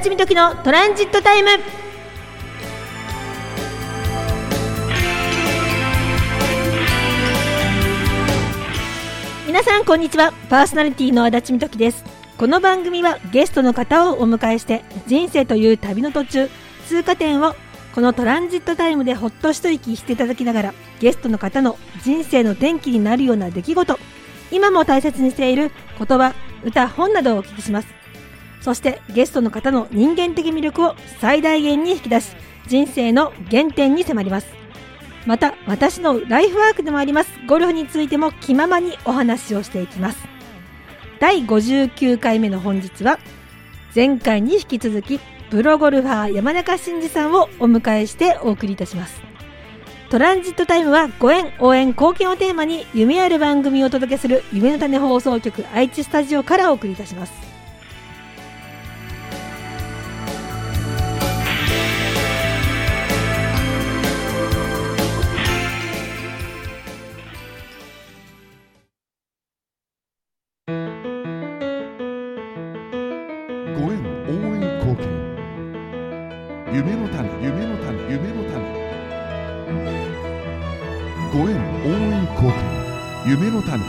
立美時のトランジットタイム。皆さんこんにちは。パーソナリティの足立美時です。この番組はゲストの方をお迎えして、人生という旅の途中、通過点をこのトランジットタイムでほっと一息していただきながら、ゲストの方の人生の転機になるような出来事、今も大切にしている言葉、歌、本などをお聞きします。そしてゲストの方の人間的魅力を最大限に引き出し、人生の原点に迫ります。また私のライフワークでもありますゴルフについても気ままにお話をしていきます。第59回目の本日は、前回に引き続きプロゴルファー山中真司さんをお迎えしてお送りいたします。トランジットタイムはご縁、応援、貢献をテーマに夢ある番組をお届けする夢の種放送局愛知スタジオからお送りいたします。 ご縁、応援、貢献、夢の種、夢の種、夢の種。ご縁、応援、貢献、夢の種。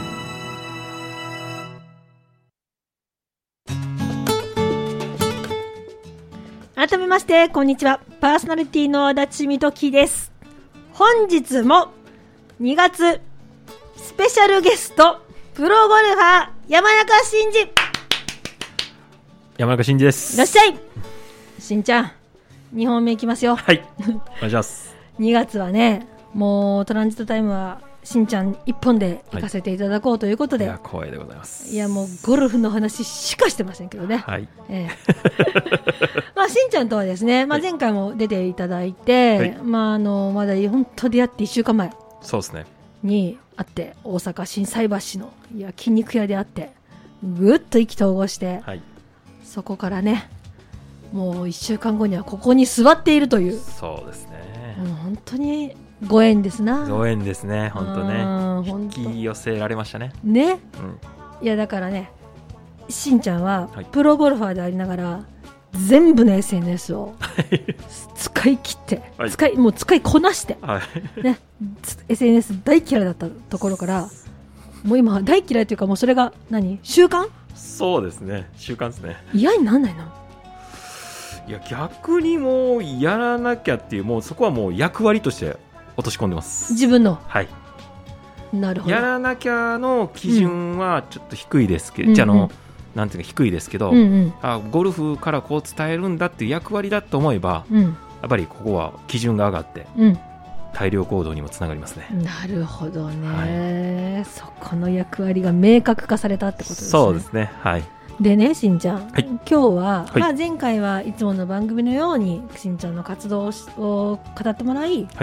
改めましてこんにちは。パーソナリティの足立美時です。本日も2月スペシャルゲスト、プロゴルファー山中真司。 山中真司です。 いらっしゃい。しんちゃん、2本目いきますよ。 はい、お願いします。 2月はね、もうトランジットタイムはしんちゃん1本で行かせていただこうということで、 いや光栄でございます。 いやもうゴルフの話しかしてませんけどね。 はい、 まあ、しんちゃんとはですね、まあ、前回も出ていただいて、はい、まあ、まだ本当出会って1週間前そうですねに会って、大阪心斎橋の焼肉屋で会ってぐっと意気投合して、はい、そこからね、もう1週間後にはここに座っているという。 そうですね、 本当にご縁ですな。 ご縁ですね。本当ね、引き寄せられましたね。 ね、いやだからね、しんちゃんはプロゴルファーでありながら、全部の SNS を使い切って、はい、もう使いこなして、はいね、SNS 大嫌いだったところから、もう今大嫌いというか、もうそれが習慣。 そうですね、習慣ですね。 嫌にならないの？ いや逆にもうやらなきゃっていう、もうそこはもう役割として落とし込んでます。 自分の。 はい。 なるほど。 やらなきゃの基準はちょっと低いですけど、なんていうか低いですけど、ゴルフからこう伝えるんだっていう役割だと思えば、やっぱりここは基準が上がって、大量行動にもつながりますね。 なるほどね、はい、そこの役割が明確化されたってことですね。 そうですね。はい。でね、しんちゃん、 はい、 今日は、まあ、前回はいつもの番組のようにしんちゃんの活動を語ってもらい、はい、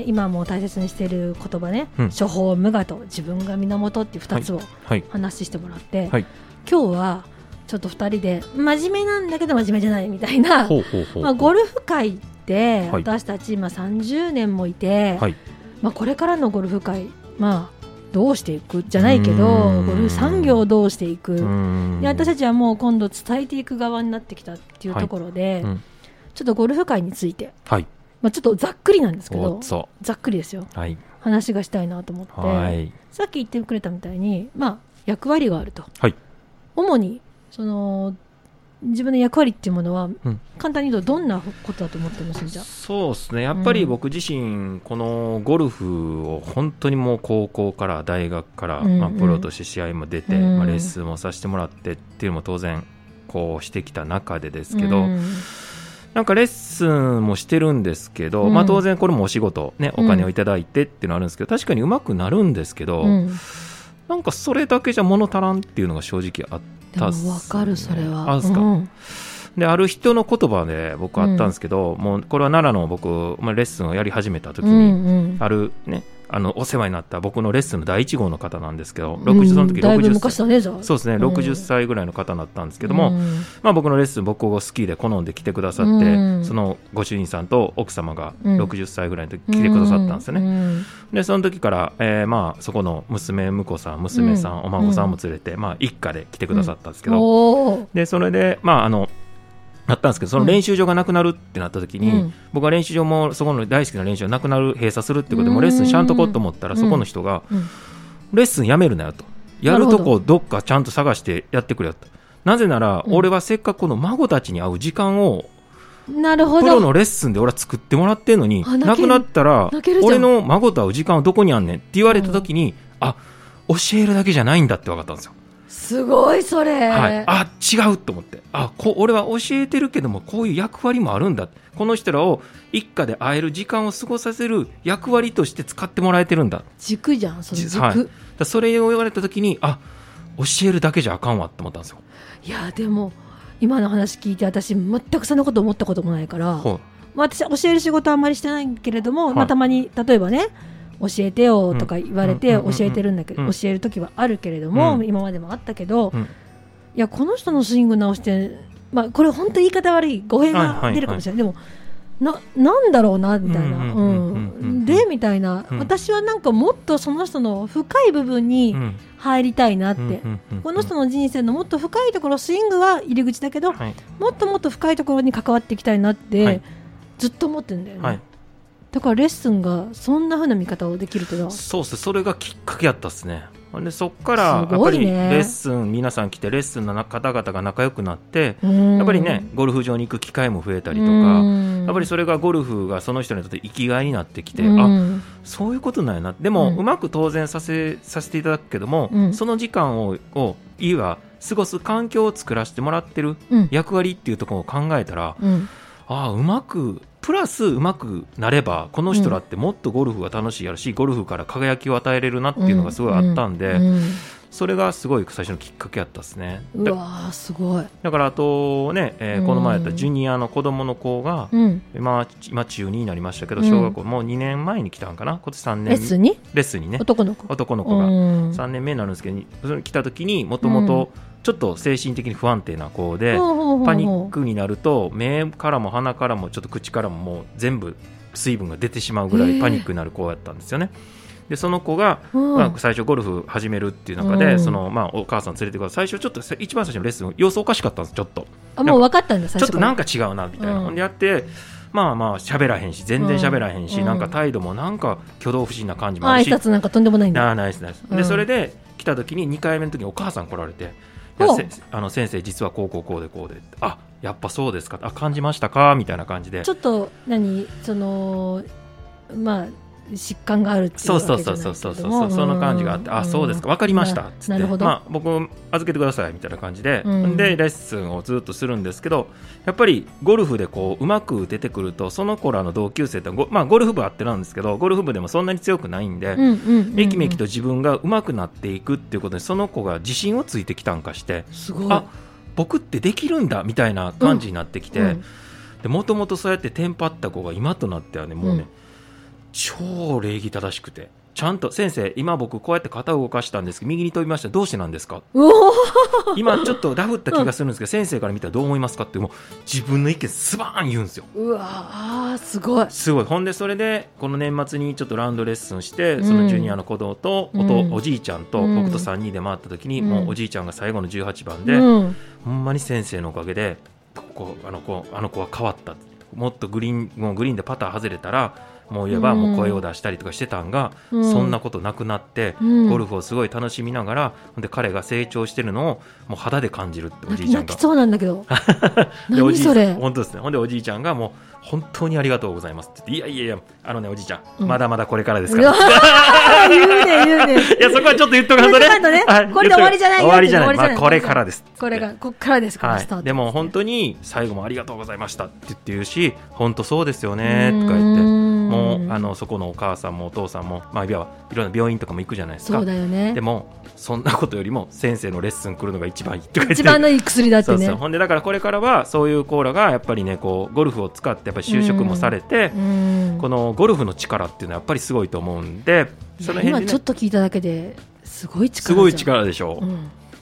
今も大切にしている言葉ね、処方無我と自分が源っていう2つを話してもらって、はい、今日はちょっと2人で真面目なんだけど真面目じゃないみたいな、まあ、ゴルフ界で私たち今30年もいて、はい、まあ、これからのゴルフ界、まあどうしていくじゃないけど、ゴルフ産業をどうしていくで、私たちはもう今度伝えていく側になってきたっていうところで、はい、ちょっとゴルフ界について、はい、まあ、ちょっとざっくりなんですけど、ざっくりですよ、はい、話がしたいなと思って、はい、さっき言ってくれたみたいに、まあ、役割があると、はい、主にその自分の役割っていうものは、簡単に言うとどんなことだと思ってます？じゃあそうですね、やっぱり僕自身、このゴルフを本当にもう高校から大学から、まあ、プロとして試合も出て、まあ、レッスンもさせてもらってっていうのも当然こうしてきた中でですけど、なんかレッスンもしてるんですけど、まあ、当然これもお仕事、ね、お金をいただいてっていうのはあるんですけど、確かにうまくなるんですけど、なんかそれだけじゃ物足らんっていうのが正直あったっすね。でも分かる、それは。あるんですか。で、ある人の言葉で僕あったんですけど、もうこれは奈良の僕、まあ、レッスンをやり始めた時に、あるね、お世話になった僕のレッスンの第1号の方なんですけど、その時だいぶ昔だね、じゃあ。 そうですね、60歳ぐらいの方だったんですけども、まあ、僕のレッスン僕を好きで好んで来てくださって、そのご主人さんと奥様が60歳ぐらいの時来てくださったんですよね。でその時から、まあ、そこの婿さん娘さん、お孫さんも連れて、まあ、一家で来てくださったんですけど、でそれで、まあ、 あったんですけど、その練習場がなくなるってなった時に、僕は練習場もそこの大好きな練習場なくなる、閉鎖するってことでもうレッスンしゃんとこうと思ったら、そこの人が、レッスンやめるなよと、やるとこどっかちゃんと探してやってくれよと。なぜなら、俺はせっかくこの孫たちに会う時間をなるほど、 プロのレッスンで俺は作ってもらってんのに、なくなったら俺の孫と会う時間はどこにあんねんって言われた時に、あ、教えるだけじゃないんだって分かったんですよ。 すごいそれ、 はい、あ、違うと思って、俺は教えてるけどもこういう役割もあるんだ、この人らを一家で会える時間を過ごさせる役割として使ってもらえてるんだ、 軸じゃんその軸、 はい、それを言われた時に、教えるだけじゃあかんわって思ったんですよ。 いやでも今の話聞いて私全くそんなこと思ったこともないから、私教える仕事はあんまりしてないけれども、たまに例えばね教えてよとか言われて教えてるんだけど、教える時はあるけれども、今までもあったけど、いやこの人のスイング直して、これ本当言い方悪い語弊が出るかもしれない、でもなんだろうなみたいな、でみたいな、私はなんかもっとその人の深い部分に入りたいなって、この人の人生のもっと深いところ、スイングは入り口だけど、もっともっと深いところに関わっていきたいなって、ずっと思ってるんだよね、だからレッスンがそんな風な見方をできるというのは、 そうですね、それがきっかけやったっすね。でそっからやっぱりレッスン、皆さん来てレッスンの方々が仲良くなって、やっぱりねゴルフ場に行く機会も増えたりとか、やっぱりそれがゴルフがその人にとって生きがいになってきて、そういうことなんやな。でも、うまく当然させていただくけども、その時間をいいわ過ごす環境を作らせてもらってる役割っていうところを考えたら、うまくプラスうまくなればこの人らってもっとゴルフが楽しいやるし、ゴルフから輝きを与えれるなっていうのがすごいあったんで、それがすごい最初のきっかけやったですね。 うわーすごい。 だからあとね、この前やったジュニアの子供の子が、今中2になりましたけど、小学校もう2年前に来たんかな、今年3年レッスンにね、男の子が 3年目になるんですけど、それ来た時にもともとちょっと精神的に不安定な子で、パニックになると目からも鼻からもちょっと口からももう全部水分が出てしまうぐらいパニックになる子やったんですよね。でその子が、最初ゴルフ始めるっていう中で、お母さん連れてくる、最初ちょっと一番最初のレッスン様子おかしかったんです。ちょっともう分かったんだ、最初ちょっとなんか違うなみたいな、ほんでやって喋らへんし、全然喋らへんし、なんか態度もなんか挙動不審な感じもあるし、 挨拶なんかとんでもないんだ。 ナイス。でそれで来た時に2回目の時にお母さん来られて、先生実はこうでやっぱそうですか、感じましたかみたいな感じで、 ちょっと疾患があるっていうわけじゃないけども、 その感じがあって、そうですか、分かりましたっつって、僕預けてくださいみたいな感じで、でレッスンをずっとするんですけど、やっぱりゴルフでこううまく出てくると、その子らの同級生ってゴルフ部あってなんですけど、ゴルフ部でもそんなに強くないんで、めきめきと自分がうまくなっていくっていうことで、その子が自信をついてきたんかして、 すごい、 僕ってできるんだみたいな感じになってきて、もともとそうやってテンパった子が今となってはね、もうね、超礼儀正しくて、ちゃんと先生今僕こうやって肩を動かしたんですけど右に飛びました、どうしてなんですか、今ちょっとダフった気がするんですけど、先生から見たらどう思いますかって、もう自分の意見スバーン言うんですよ。 うわすごい。 ほんでそれでこの年末にちょっとラウンドレッスンして、そのジュニアの子供と、おじいちゃんと僕と3人で回った時に、もうおじいちゃんが最後の18番で、ほんまに先生のおかげであの子は変わった、もっとグリーンでパター外れたらもう言えばもう声を出したりとかしてたんが、そんなことなくなって、ゴルフをすごい楽しみながら、で彼が成長してるのをもう肌で感じるって、おじいちゃんが泣きそうなんだけど何それ、 本当ですね。ほんでおじいちゃんがもう本当にありがとうございますって言って、いやおじいちゃん、まだまだこれからですから言うねいやそこはちょっと言っとかんとね、 これで終わりじゃないよ、 終わりじゃない、これからです、 こっからですから、スタート。 でも本当に最後もありがとうございましたって言って言うし、本当そうですよねとか言って、もうそこのお母さんもお父さんも、いろんな病院とかも行くじゃないですか。 そうだよね。 でもそんなことよりも先生のレッスン来るのが一番いいとか言って、 一番のいい薬だってね。 ほんでだからこれからはそういうコーラがやっぱりね、こうゴルフを使ってやっぱり就職もされて、このゴルフの力っていうのはやっぱりすごいと思うんで、その辺で、ね、 今ちょっと聞いただけですごい力すごい力でしょ、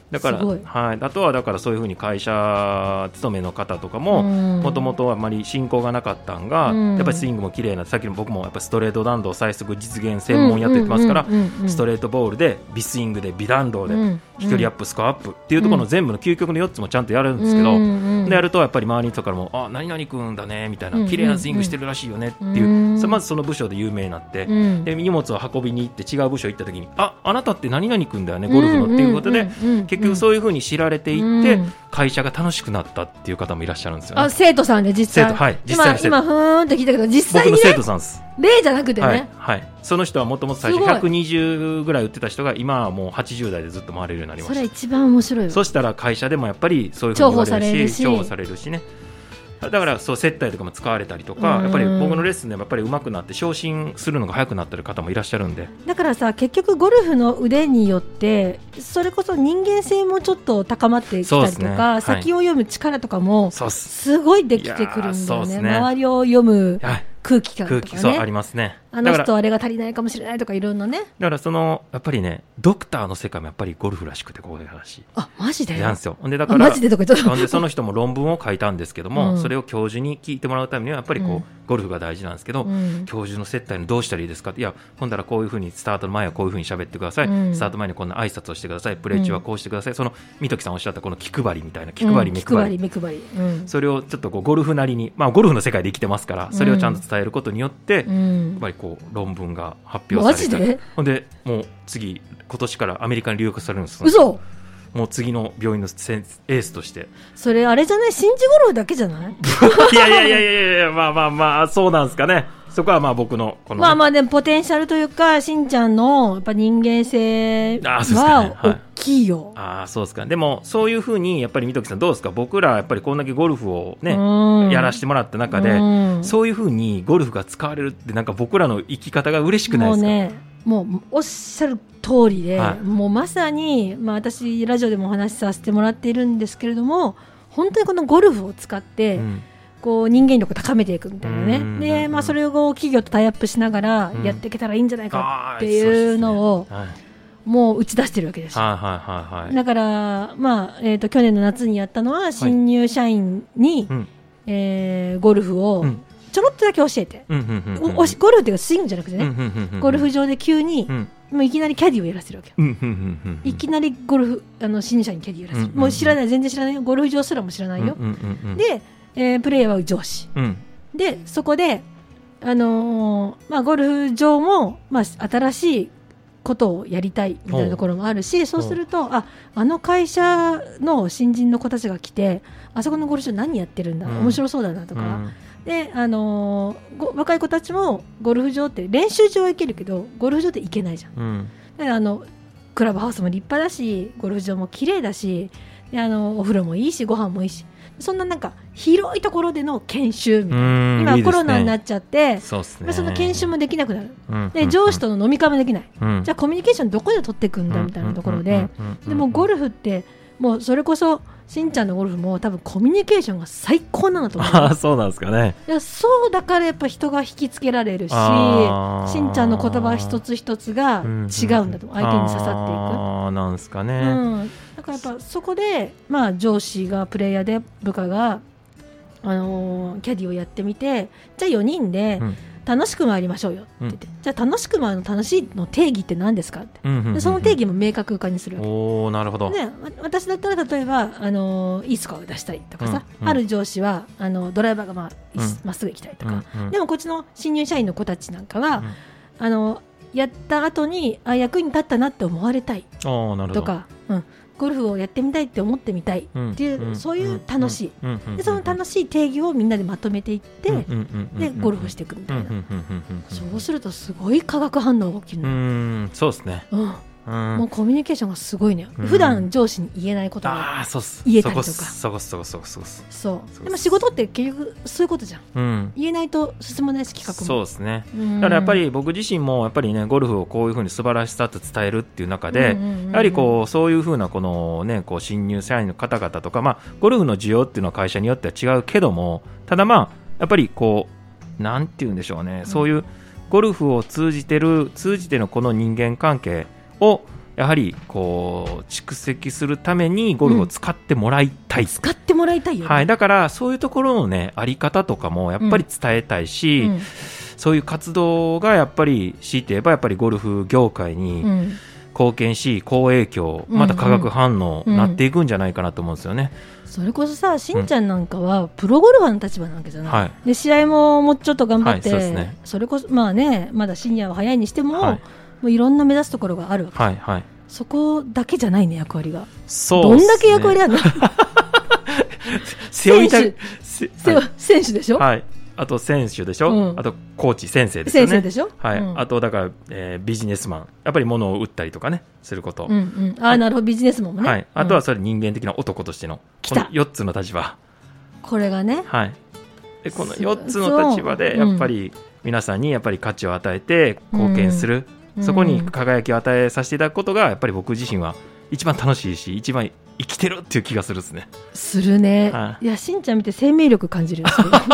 だから、はい、あとはだからそういうふうに会社勤めの方とかももともとあまり信仰がなかったんが、やっぱりスイングも綺麗な、さっきの僕もやっぱストレート弾道最速実現専門やってますから、ストレートボールでビスイングでビ弾道で飛距離アップスコアアップっていうところの全部の究極の4つもちゃんとやるんですけど、でやるとやっぱり周りの人からもあ何々君だねみたいな、綺麗なスイングしてるらしいよねっていう、まずその部署で有名になって、で荷物を運びに行って違う部署行った時にあなたって何々君だよねゴルフのっていうことで、結局そういうふうに知られていって、会社が楽しくなったっていう方もいらっしゃるんですよね。 生徒さんで実際、 はい、実際今ふーんって聞いたけど実際に、ね、 僕の生徒さんです。 例じゃなくてね、 はいはい、その人はもともと最初120ぐらい売ってた人が今はもう80代でずっと回れるようになりました。 それ一番面白いよ。 そしたら会社でもやっぱりそういうふうに言われるし重宝されるしね。だからそう接待とかも使われたりとか、やっぱり僕のレッスンでもやっぱり上手くなって昇進するのが早くなってる方もいらっしゃるんで、 だからさ結局ゴルフの腕によってそれこそ人間性もちょっと高まってきたりとか、ね、先を読む力とかもすごいできてくるんだよね。周りを読む空気感とかね、 そうありますね。 あの人あれが足りないかもしれないとかいろんなね。 だからやっぱりねドクターの世界もやっぱりゴルフらしくてこういう話。 マジでなんですよ。でだからマジでとか言っでその人も論文を書いたんですけども、それを教授に聞いてもらうためにはやっぱりゴルフが大事なんですけど、教授の接待のどうしたらいいですかって、いや今度はこういうふうにスタートの前はこういうふうに喋ってください、スタート前にこんな挨拶をしてください、プレー中はこうしてください、その三時さんおっしゃったこの気配りみたいな気配り目配り、それをちょっとゴルフなりに、ゴルフの世界で生きてますからそれをちゃんと伝えることによって、やっぱり論文が発表されたり、ほんでもう今年からアメリカに留学されるんです。 嘘。 もう次の病院のエースとして。 それあれじゃない、新地ゴルフだけじゃないいやまあそうなんですかね。そこは僕のこの、 ね、でもポテンシャルというかしんちゃんのやっぱ人間性は大きいよ。 そうですか。でもそういうふうにやっぱり三時さんどうですか。僕らやっぱりこんだけゴルフをねやらせてもらった中で、そういうふうにゴルフが使われるってなんか僕らの生き方が嬉しくないですか。 もうおっしゃる通りで、もうまさに、私ラジオでもお話しさせてもらっているんですけれども、本当にこのゴルフを使って、人間力を高めていくみたいなね。で、それを企業とタイアップしながらやっていけたらいいんじゃないかっていうのを、もう打ち出してるわけですよ。だから、去年の夏にやったのは新入社員に、ゴルフをちょろっとだけ教えて、ゴルフっていうかスイングじゃなくてね、ゴルフ場で急に、もういきなりキャディーをやらせるわけよ。いきなりゴルフ新入社員にキャディーをやらせる、もう知らない、全然知らないよ、ゴルフ場すらも知らないよ。で、プレーヤーは上司、でそこで、ゴルフ場も、新しいことをやりたいみたいなところもあるし、そうするとあの会社の新人の子たちが来てあそこのゴルフ場何やってるんだ、面白そうだなとか、で若い子たちもゴルフ場って練習場は行けるけどゴルフ場って行けないじゃん、だからクラブハウスも立派だしゴルフ場も綺麗だし、でお風呂もいいしご飯もいいし、そんななんか広いところでの研修みたいな、今コロナになっちゃって、その研修もできなくなる、で上司との飲み会もできない、じゃあコミュニケーションどこで取っていくんだみたいなところで、でもゴルフってもうそれこそしんちゃんのゴルフも多分コミュニケーションが最高なんだと思う。 そうなんですかね。 いやそうだからやっぱ人が引きつけられるし、しんちゃんの言葉一つ一つが違うんだと、相手に刺さっていく。 なんですかね、 だからやっぱそこで、上司がプレイヤーで部下が、キャディをやってみて、じゃあ4人で楽しく回りましょうよって言って、じゃあ楽しく回るの楽しいの定義って何ですかって、でその定義も明確化にするわけ。 なるほど。 で私だったら例えばいいスコアを出したいとかさ、ある上司はドライバーがまっすぐ行きたいとか、でもこっちの新入社員の子たちなんかは、やった後に役に立ったなって思われたいとか、ゴルフをやってみたいって思ってみたいっていう、そういう楽しい、でその楽しい定義をみんなでまとめていって、でゴルフをしていくみたいな、そうするとすごい化学反応が起きるの。 そうですね、 もうコミュニケーションがすごいね、普段上司に言えないことが言えたりとか、そうでも仕事って結局そういうことじゃん、言えないと進まないし企画もそうですね。だからやっぱり僕自身もやっぱりねゴルフをこういうふうに素晴らしさと伝えるっていう中で、やはりそういうふうなこのね新入社員の方々とか、ゴルフの需要っていうのは会社によっては違うけども、ただやっぱりなんて言うんでしょうね、そういうゴルフを通じてのこの人間関係をやはりこう蓄積するためにゴルフを使ってもらいたい、 使ってもらいたいよね、 はい、だからそういうところのねあり方とかもやっぱり伝えたいし、そういう活動がやっぱり強いて言えばやっぱりゴルフ業界に貢献し、好影響、また化学反応になっていくんじゃないかなと思うんですよね。 それこそさ、しんちゃんなんかはプロゴルファーの立場なわけじゃない、はい、で試合ももうちょっと頑張って、はい、 それこそまあね、まだシニアは早いにしても、はい、もういろんな目指すところがあるわけ、はいはい、そこだけじゃないね、役割が。そうですね、どんだけ役割あるの選手でしょ、はい、 あと選手でしょ、あとコーチ先生ですよね、 先生でしょ、 はい、あとだから、ビジネスマン、やっぱり物を売ったりとかねすること、 あ、なるほど、ビジネスマンもね、 はい、あとはそれ人間的な男としてのこの4つの立場、 これがね、 はい、でこの4つの立場でやっぱり皆さんにやっぱり価値を与えて貢献する、そこに輝きを与えさせていただくことがやっぱり僕自身は一番楽しいし一番生きてるっていう気がするですね。 するね、はい、いや、しんちゃん見て生命力感じるよ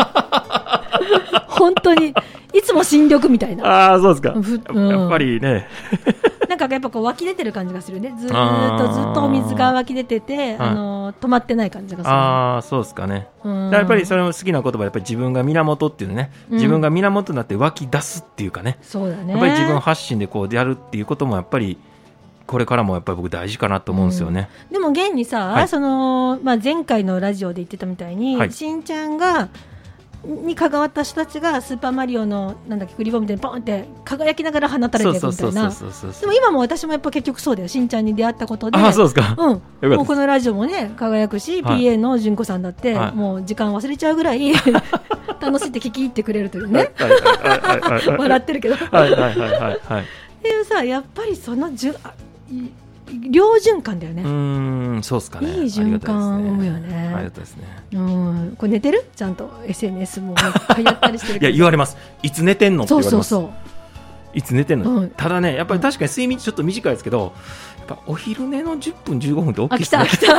本当にいつも新緑みたいな。 ああ、そうですか、やっぱりねなんかやっぱこう湧き出てる感じがするね。ずっとお水が湧き出てて、止まってない感じがする、ね、 ああ、そうですかね。やっぱりそれも好きな言葉はやっぱり自分が源っていうね、自分が源になって湧き出すっていうかね、 そうだね、 やっぱり自分発信でこうやるっていうこともやっぱりこれからもやっぱり僕大事かなと思うんですよね、 でも現にさ、はい、その前回のラジオで言ってたみたいに、はい、しんちゃんがに関わった人たちがスーパーマリオのなんだっけ、クリボーみたいにポンって輝きながら放たれていくみたいな。でも今も私もやっぱ結局そうだよ。しんちゃんに出会ったことで、 あ、そうですか、 もうこのラジオもね輝くし、はい、PA の純子さんだって、はい、もう時間忘れちゃうぐらい楽しいって聞き入ってくれるというね笑ってるけどはいはいはいはい、はい、っていうさ、やっぱりその両循環だよね。 そうですかね。 いい循環を生むよね。 ありがたいですね。 これ寝てる？ちゃんと SNS もやったりしてるけど。 いや、言われます。いつ寝てんのって言われます。 そういつ寝てんの、ただね、やっぱり確かに睡眠ちょっと短いですけど、やっぱお昼寝の10分15分って大きいですね。 来た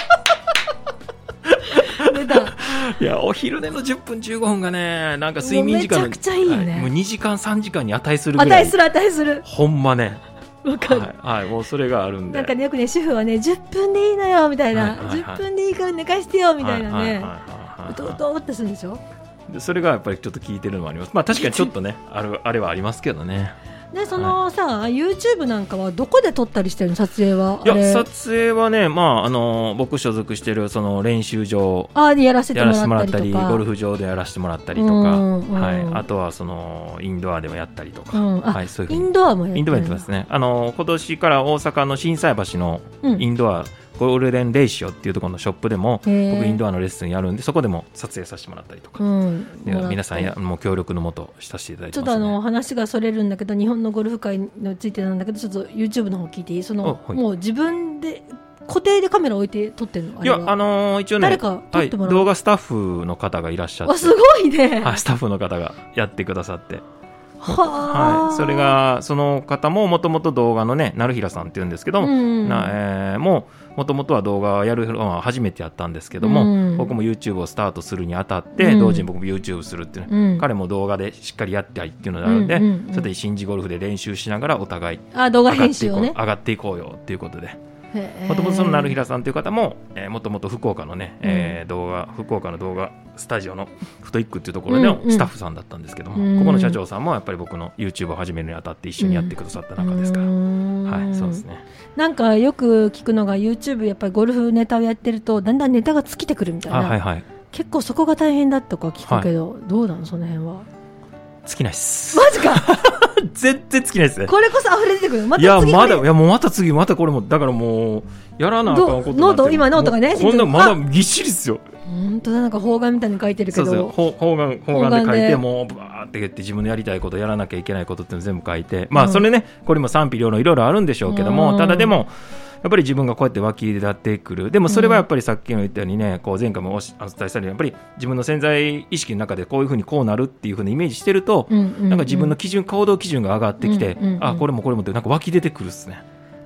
出たいや、お昼寝の10分15分がね、なんか睡眠時間めちゃくちゃいいよね、 はい、もう2時間3時間に値するぐらい。 値するほんまね、 わかる、 はい、もうそれがあるんで、 なんかね、よくね、主婦はね10分でいいのよみたいな、10分でいいから寝かしてよみたいなね、どうってするんでしょ。 でそれがやっぱりちょっと聞いてるのもあります。まあ確かにちょっとねあれはありますけどね。 でそのさ、YouTube なんかはどこで撮ったりしてるの、撮影は。 いや、撮影はね、僕所属してるその練習場でやらせてもらったりとか、 ゴルフ場でやらせてもらったりとか、はい、あとはそのインドアでもやったりとか、はい、そういうふうにインドアもやってますね。今年から大阪の心斎橋のインドア、ゴールデンレイシオっていうところのショップでも僕インドアのレッスンやるんで、そこでも撮影させてもらったりとか、皆さんもう協力のもとさせていただいてますね。 ちょっと話がそれるんだけど、日本のゴルフ界についてなんだけど、ちょっと YouTube の方聞いていい？もう自分で固定でカメラ置いて撮ってるの？ いや、一応ね、 誰か撮ってもらう、 動画スタッフの方がいらっしゃって、 すごいね、 スタッフの方がやってくださって、はい、それがその方ももともと動画のね、成平さんっていうんですけども、もともとは動画をやるのは初めてやったんですけども、僕も YouTube をスタートするにあたって、同時に僕も YouTube するっていうね、彼も動画でしっかりやっていっていうのがあるんで、それで新地ゴルフで練習しながらお互い動画編集をね上がっていこうよっていうことで、もともとその成平さんという方ももともと福岡のね、福岡の動画スタジオのフトイックっていうところのスタッフさんだったんですけども、ここの社長さんもやっぱり僕の YouTube を始めるにあたって一緒にやってくださった中ですから、はい、そうですね。 なんかよく聞くのが YouTube やっぱりゴルフネタをやってるとだんだんネタが尽きてくるみたいな、はいはい、結構そこが大変だとか聞くけど、どうなのその辺は。 尽きないっす。 マジか全然尽きないですね。 これこそ溢れ出てくる。 また次、もうまた次、またこれもだからもうやらなあかんことになってる。 今ノートがね、 こんなまだぎっしりですよ。 本当だ、なんか方眼みたいに書いてるけど、 そう方眼で書いて、もうバーって言って自分のやりたいこと、やらなきゃいけないことって全部書いて、まあそれね、これも賛否両論いろいろあるんでしょうけども、ただでもやっぱり自分がこうやって湧き出ってくる。でもそれはやっぱりさっきの言ったようにね、こう前回もお伝えしたように、やっぱり自分の潜在意識の中でこういうふうにこうなるっていうふうにイメージしてると、なんか自分の行動基準が上がってきて、これもこれもってなんか湧き出てくるっすね。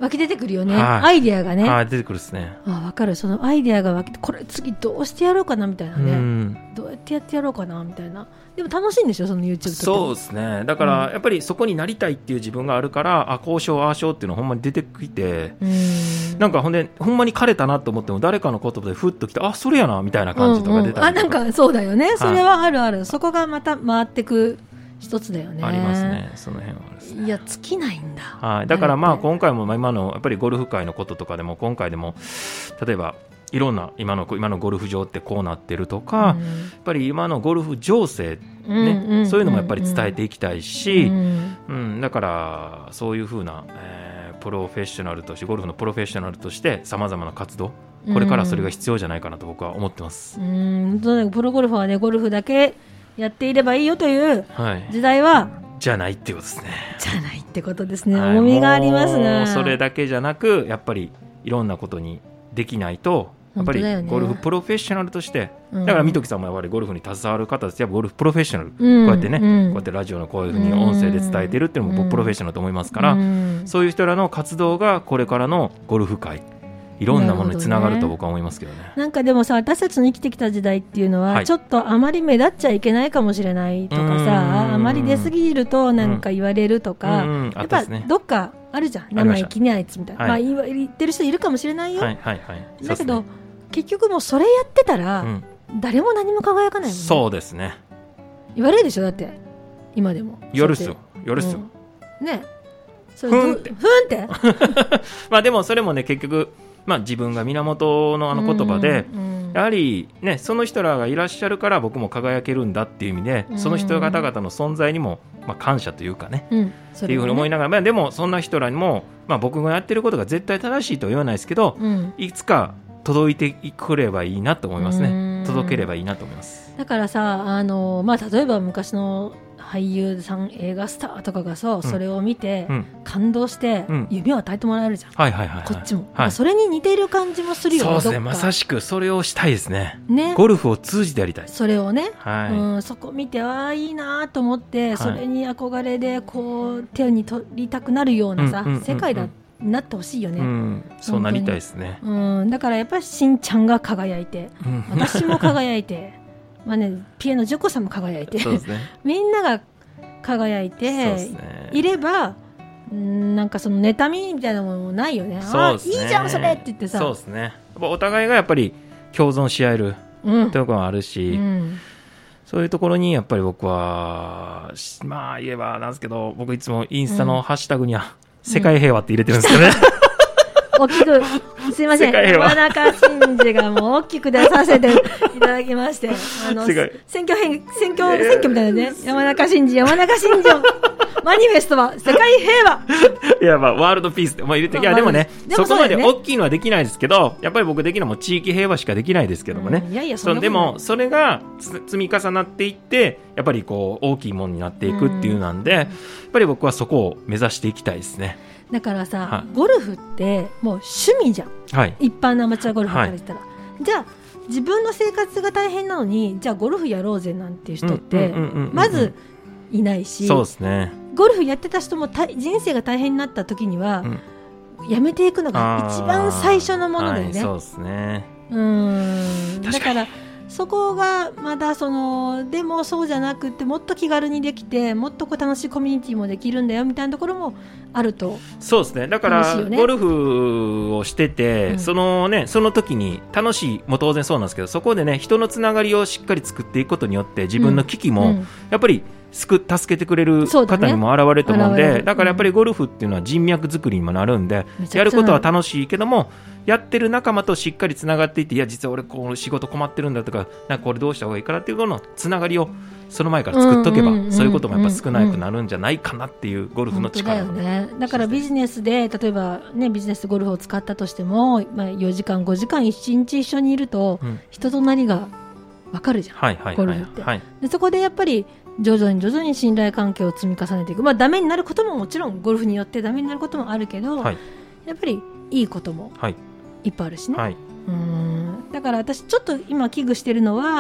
湧き出てくるよね、アイデアがね、 出てくるですね。 分かる、そのアイデアが湧きて、これ次どうしてやろうかなみたいなね、どうやってやってやろうかなみたいな。でも楽しいんでしょ、その YouTube と。 そうですね。だからやっぱりそこになりたいっていう自分があるから、こうしようああしようっていうのほんまに出てきて、なんかほんまに枯れたなと思っても誰かの言葉でふっときて、それやなみたいな感じとか出たりとか、 なんかそうだよね、それはあるある、そこがまた回ってく一つだよね。 ありますね、その辺はですね。 いや、尽きないんだ。 だから今回も今のやっぱりゴルフ界のこととかでも、今回でも例えばいろんな今のゴルフ場ってこうなってるとか、やっぱり今のゴルフ情勢ね、そういうのもやっぱり伝えていきたいし、だからそういうふうな、プロフェッショナルとしてゴルフのプロフェッショナルとしてさまざまな活動、これからそれが必要じゃないかなと僕は思ってます。 プロゴルファーはね、ゴルフだけやっていればいいよという時代は、 じゃないってことですね。 じゃないってことですね。重みがありますね。 それだけじゃなく、やっぱりいろんなことにできないと、やっぱりゴルフプロフェッショナルとして、だから三時さんもやっぱりゴルフに携わる方です。やっぱゴルフプロフェッショナル、こうやってね、こうやってラジオのこういうふうに音声で伝えてるっていうのもプロフェッショナルと思いますから、そういう人らの活動がこれからのゴルフ界、いろんなものにつながると僕は思いますけどね。 なんかでもさ、私たちの生きてきた時代っていうのは、ちょっとあまり目立っちゃいけないかもしれないとかさ、あまり出過ぎるとなんか言われるとか、やっぱどっかあるじゃん、生意気にあいつみたいな、言ってる人いるかもしれないよ。だけど結局もうそれやってたら、誰も何も輝かないもんね。 そうですね。 言われるでしょ、だって今でも。 やるっすよ、やるっすよ。 ね、 ふんってまあでもそれもね、結局自分が源の言葉で、やはりね、その人らがいらっしゃるから僕も輝けるんだっていう意味で、その人方々の存在にも感謝というかね、っていうふうに思いながら、でもそんな人らにも、僕がやってることが絶対正しいとは言わないですけど、いつか届いてくればいいなと思いますね。届ければいいなと思います。 だからさ、例えば昔の俳優さん、映画スターとかがさ、それを見て、感動して、夢を与えてもらえるじゃん、こっちも、それに似ている感じもするよね。そうですね、まさしくそれをしたいですね。ゴルフを通じてやりたい、それをね、そこ見ていいなと思って、それに憧れでこう手に取りたくなるようなさ、世界だなってほしいよね。 そうなりたいですね。 だからやっぱりしんちゃんが輝いて、私も輝いてピエのジョコさんも輝いて、みんなが輝いていれば、なんかその妬みみたいなものもないよね。いいじゃんそれって言ってさ、そうですね、 お互いがやっぱり共存し合えるところもあるし、そういうところにやっぱり僕は言えばなんですけど、僕いつもインスタのハッシュタグには世界平和って入れてるんですよね。 大きく、すいません、山中真司がもう大きく出させていただきまして、選挙みたいなね、山中真司マニフェストは世界平和。 いや、ワールドピースって入れて、いやでもね、そこまで大きいのはできないですけど、やっぱり僕できるのも地域平和しかできないですけどもね。でもそれが積み重なっていって、やっぱりこう大きいものになっていくっていうなんで、やっぱり僕はそこを目指していきたいですね。 だからさ、ゴルフってもう趣味じゃん、一般のアマチュアゴルフから言ったら、じゃあ自分の生活が大変なのに、じゃあゴルフやろうぜなんていう人ってまずいないし、そうですね、ゴルフやってた人も人生が大変になった時には、やめていくのが一番最初のものだよね。そうですね。だからそこがまだでもそうじゃなくて、もっと気軽にできて、もっと楽しいコミュニティもできるんだよみたいなところもあると。そうですね。だからゴルフをしてて、その時に楽しいも当然そうなんですけど、そこでね、人のつながりをしっかり作っていくことによって、自分の危機もやっぱり助けてくれる方にも現れると思うんで、だからやっぱりゴルフっていうのは人脈作りにもなるんで、やることは楽しいけども、やってる仲間としっかりつながっていって、いや実は俺この仕事困ってるんだとか、なんかこれどうした方がいいからっていうののつながりをその前から作っとけば、そういうこともやっぱ少なくなるんじゃないかなっていうゴルフの力だよね。だからビジネスで、例えばね、ビジネスゴルフを使ったとしても、4時間5時間1日一緒にいると、人となりが分かるじゃん、ゴルフって。でそこでやっぱり徐々に信頼関係を積み重ねていく。ダメになることももちろんゴルフによってダメになることもあるけど、やっぱりいいこともいっぱいあるしね。だから私ちょっと今危惧してるのは、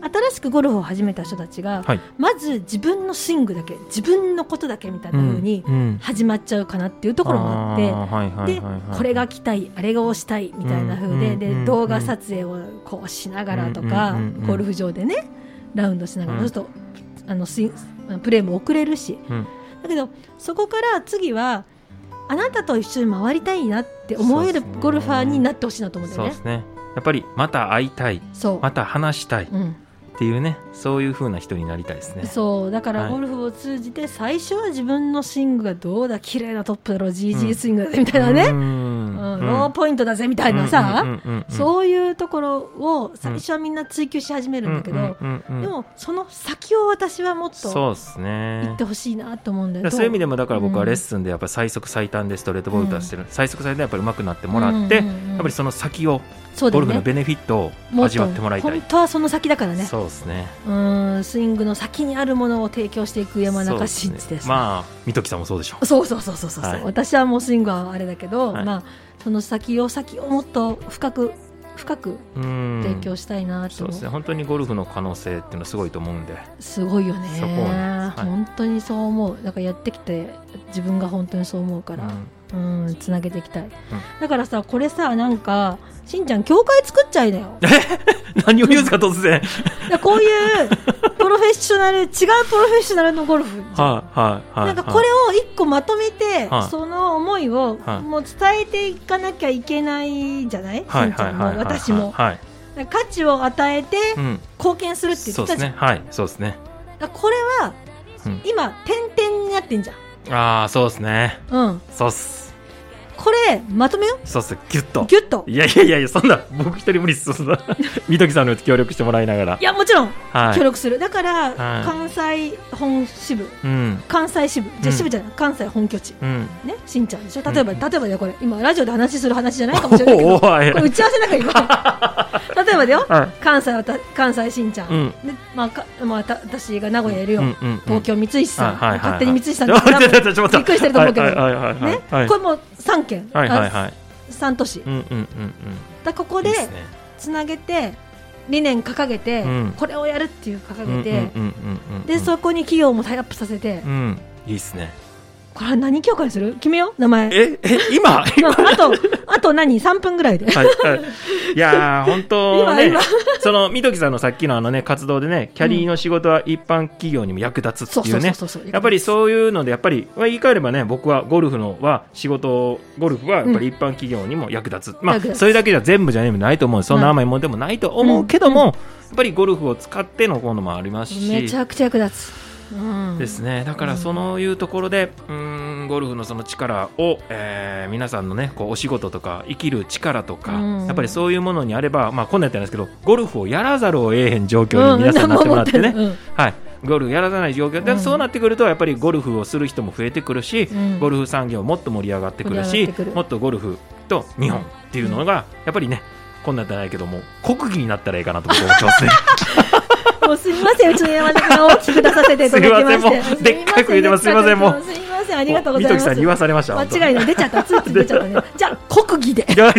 新しくゴルフを始めた人たちが、はい、まず自分のスイングだけ自分のことだけみたいな風に始まっちゃうかなっていうところもあって、でこれが着たいあれが押したいみたいな風で、で動画撮影をこうしながらとか、ゴルフ場でねラウンドしながら、そうするとプレーも遅れるし、だけどそこから次はあなたと一緒に回りたいなって思えるゴルファーになってほしいなと思うんだよね。 そうですね。やっぱりまた会いたい、また話したいっていうね、そういう風な人になりたいですね。 そうだからゴルフを通じて最初は自分のスイングがどうだ、綺麗なトップだろ、GG スイングだぜみたいなね、ローポイントだぜみたいなさ、そういうところを最初はみんな追求し始めるんだけど、でもその先を私はもっと行ってほしいなと思うんだよ。 そういう意味でもだから僕はレッスンでやっぱり最速最短でストレートボール出してる、最速最短でやっぱり上手くなってもらって、やっぱりその先をゴルフのベネフィットを味わってもらいたい。 本当はその先だからね。 そうですね。 スイングの先にあるものを提供していく山中慎一です。 まあ三時さんもそうでしょう。 そう、はい、私はもうスイングはあれだけど、はい、まあその先をもっと深く提供したいなと。 そうですね。本当にゴルフの可能性っていうのはすごいと思うんで。 すごいよね。そこは、はい、本当にそう思う。だからやってきて自分が本当にそう思うから。つなげていきたい、だからさ、これさ、なんかしんちゃん協会作っちゃいなよ。 何を言うんですか突然。 こういうプロフェッショナル違うプロフェッショナルのゴルフじゃん、なんかこれを一個まとめて、その思いをもう伝えていかなきゃいけないじゃない、しんちゃんも私も、価値を与えて貢献するって言ってたじゃん。 そうですね。 これは今点々になってんじゃん。 そうですね。そうっす。 これまとめよう。 そうっす。ギュッと。いやそんな僕一人無理っす。そんな三時さんの協力してもらいながら。 いやもちろん協力する。だから関西本支部、関西支部じゃ支部じゃない、関西本拠地ね、しんちゃんでしょ。例えばだよ、これ今ラジオで話する話じゃないかもしれないけど、これ打ち合わせなんか今例えばだよ、関西しんちゃんで、私が名古屋いるよ、東京三石さん、勝手に三石さんびっくりしてると思うけどね、これも3県、3都市だ。ここでつなげて理念掲げて、これをやるっていう掲げて、でそこに企業もタイアップさせて、 いいっすね。 これは何協会する？決めよう、名前。 今あと3分ぐらいで。 いや本当ね、その三時さんのさっきの活動でね、キャリーの仕事は一般企業にも役立つっていうね、やっぱりそういうので、やっぱり言い換えればね、僕はゴルフはやっぱり一般企業にも役立つ。それだけじゃ全部じゃないと思う。そんな甘いもんでもないと思うけども、やっぱりゴルフを使ってのものもありますし、 めちゃくちゃ役立つ。 ですね。だからそういうところで、ゴルフのその力を、皆さんのねこうお仕事とか生きる力とか、やっぱりそういうものにあれば、こんなやったんですけど、ゴルフをやらざるを得へん状況に皆さんなってもらってね、ゴルフやらない状況で、そうなってくるとやっぱりゴルフをする人も増えてくるし、ゴルフ産業もっと盛り上がってくるし、もっとゴルフと日本っていうのがやっぱりね、こんなんじゃないけども国技になったらいいかなと思ってますね。 もうすみません、うちの山中が大きく出させていただきまして、 でっかく言ってます。すみません、もうすみません、ありがとうございます。 三時さんに言わされました。 間違いない、出ちゃった、ついつい出ちゃったね。じゃあ国技で認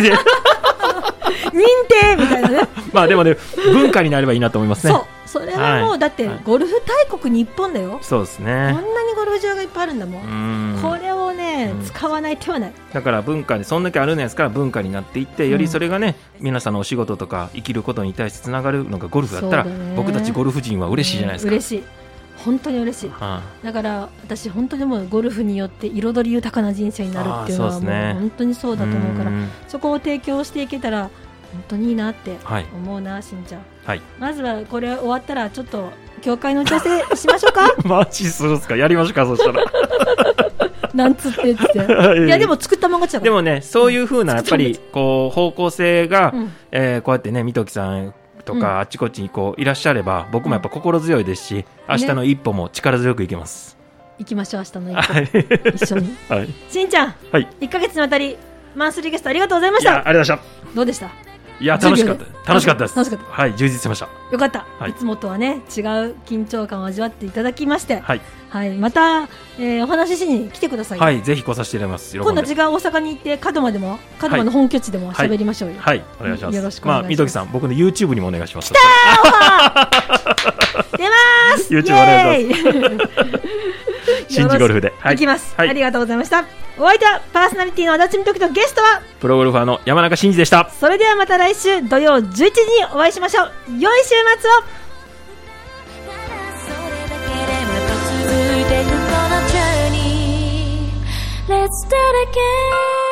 定みたいなね。 でもね、文化になればいいなと思いますね。 そう、それはもう、だってゴルフ大国日本だよ。 そうですね。 こんなにゴルフ場がいっぱいあるんだもん。これをね、使わない手はない。 だから文化にそんだけあるんですから、文化になっていって、よりそれがね、皆さんのお仕事とか生きることに対してつながるのがゴルフだったら、僕たちゴルフ人は嬉しいじゃないですか。 嬉しい、本当に嬉しい。だから私本当にもうゴルフによって彩り豊かな人生になるっていうのはもう本当にそうだと思うから、そこを提供していけたら本当にいいなって思うな、しんちゃん。まずはこれ終わったらちょっと協会の打ち合わせしましょうか。 マジするんですか？やりましょうか、そしたら。 なんつってって。いやでも作ったもん勝ちだから。 でもね、そういう風なやっぱりこう方向性が、こうやってね、三時さんとかあっちこっちにこういらっしゃれば、僕もやっぱ心強いですし、明日の一歩も力強くいけます。 行きましょう、明日の一歩一緒に。しんちゃん、1ヶ月にわたりマンスリーゲストありがとうございました。 ありがとうございました。 どうでした？ いや楽しかったです。 楽しかった。 はい、充実してました。 よかった、 はい、 いつもとはね違う緊張感を味わっていただきまして、 はい、 はい、また、お話ししに来てください。 はい、ぜひ来させていただきます。 今度は違う大阪に行って門真の本拠地でも喋りましょうよ。 はい、お願いします。 よろしくお願いします。 みどきさん、僕の YouTube にもお願いします。 来たー出ます YouTube お願いします。新地ゴルフで、 行きます、ありがとうございました。お相手はパーソナリティの足立みどきとゲストはプロゴルファーの山中真嗣でした。 それではまた来週土曜11時にお会いしましょう。良い週末を。Let's start again